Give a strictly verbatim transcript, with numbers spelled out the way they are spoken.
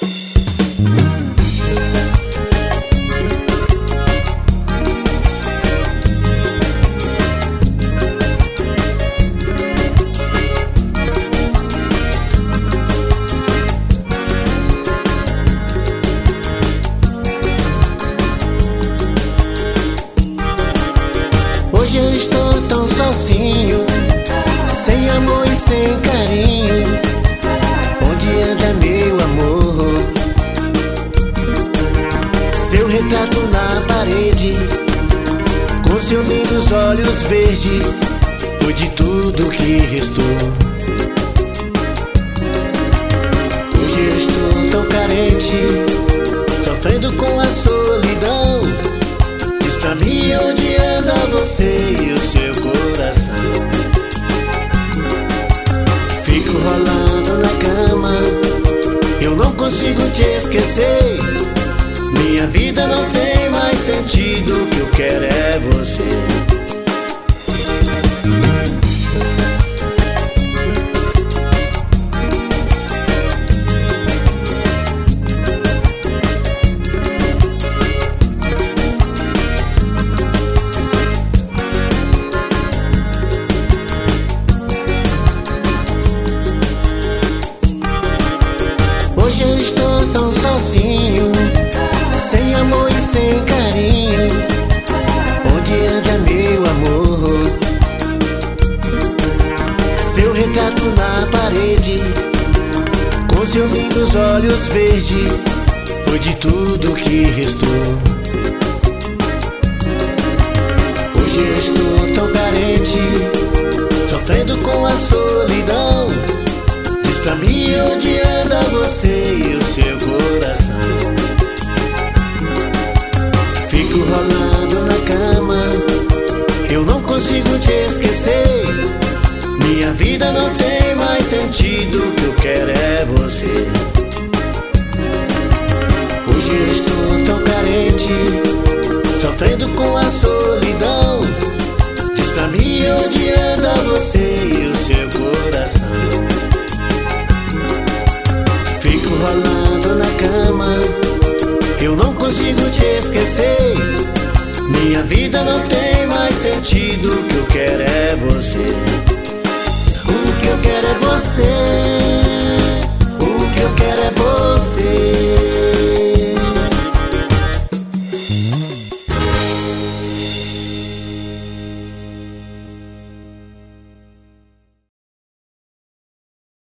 Hoje eu estou tão sozinho, sem amor e sem carinho. Onde anda meu amor? Seu retrato na parede, com seus lindos olhos verdes, foi de tudo que restou. Hoje eu estou tão carente, sofrendo com a solidão. Diz pra mim onde anda você e o seu coração. Fico rolando na cama, eu não consigo te esquecer. Minha vida não tem mais sentido, o que eu quero é você. Hoje eu estou tão sozinho, sem amor e sem carinho. Onde anda meu amor? Seu retrato na parede, com seus lindos olhos verdes, foi de tudo que restou. Hoje eu estou tão carente, sofrendo com a solidão. Diz pra mim onde anda você e o seu coração. Fico rolando na cama, eu não consigo te esquecer. Minha vida não tem mais sentido, o que eu quero é você. Hoje eu estou tão carente, sofrendo com a solidão. Diz pra mim onde anda você e o seu coração. Fico rolando na cama, eu não consigo te esquecer. Minha vida não tem mais sentido, o que eu quero é você. O que eu quero é você.